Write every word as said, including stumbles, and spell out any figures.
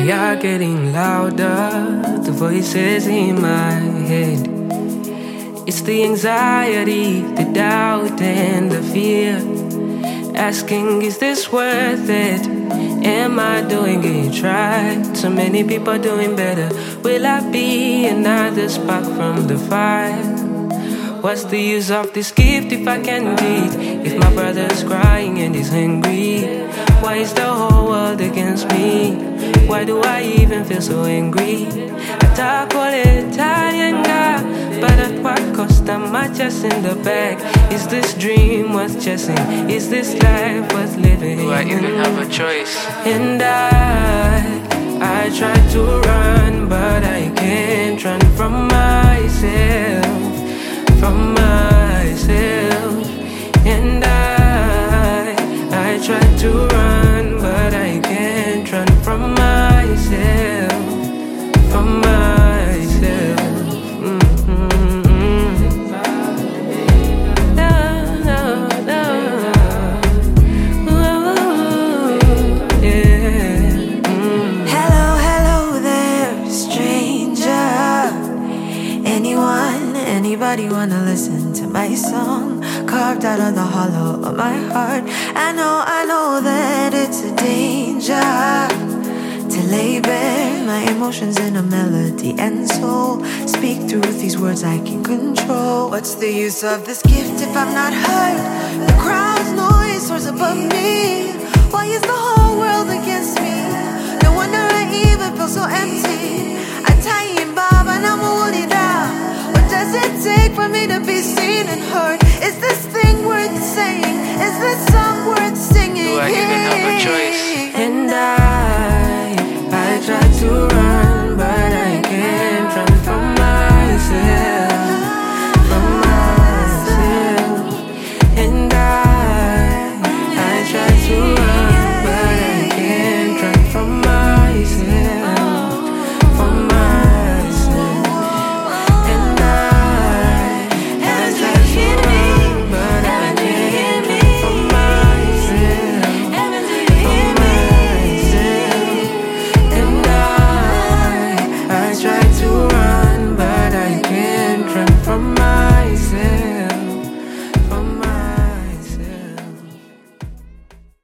They are getting louder, the voices in my head. It's the anxiety, the doubt and the fear. Asking, is this worth it? Am I doing it right? So many people doing better. Will I be another spark from the fire? What's the use of this gift if I can't breathe? If my brother's crying and he's hungry, why is the whole world against me? Why do I even feel so angry? I talk all Italian guy, but at what cost am I just in the bag? Is this dream worth chasing? Is this life worth living? Do I even have a choice? And I, I try to run, but I can't run from myself, from myself. And I, I try to run, but I can't run from myself, from myself. Mm-hmm. No, no, no. Ooh, yeah. Mm. Hello, hello there, stranger. Anyone, anybody wanna listen to my song? Carved out of the hollow of my heart. I know, I know that it's a danger to lay bare my emotions in a melody and soul. Speak through these words I can control. What's the use of this gift if I'm not heard? The crowd's noise soars above me. Why is the whole world against me? No wonder I even feel so empty. I tie in Bob and I'm holding down. What does it take for me to be seen and heard?